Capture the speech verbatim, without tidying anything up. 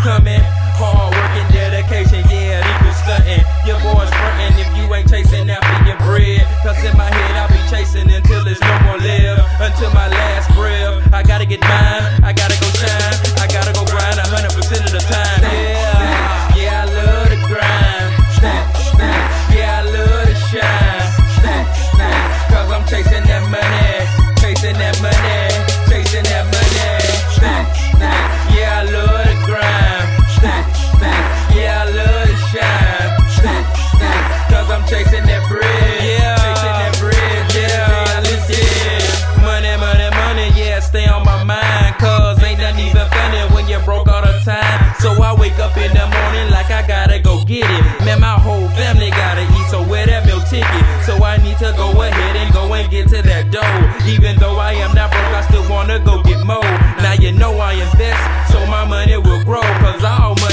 coming. Hard work and dedication, yeah, it equals stunting. Your boy's frontin' if you ain't chasing after your bread. Cause in my head I be chasing until there's no more live. Until my last breath. I gotta get mine, I gotta go shine, I gotta go grind a hundred percent of the time. Yeah, yeah, I love to grind. Yeah, I love to shine. Cause I'm chasing that money, chasing that money, chasing that money. Yeah, I love to grind. Yeah, I love to shine. Cause I'm chasing that bread. Yeah, chasing that bread. Yeah, listen. Money, money, money, yeah, stay on my mind. Cause ain't nothing even funny when you're broke all the time. So I wake up in the morning like I gotta go get it. Man, my whole family gotta eat, so where that meal ticket? So I need to go ahead and go and get to that dough. Even though I am not broke, I still wanna go get more. Now you know I invest, so my money will grow. Cause all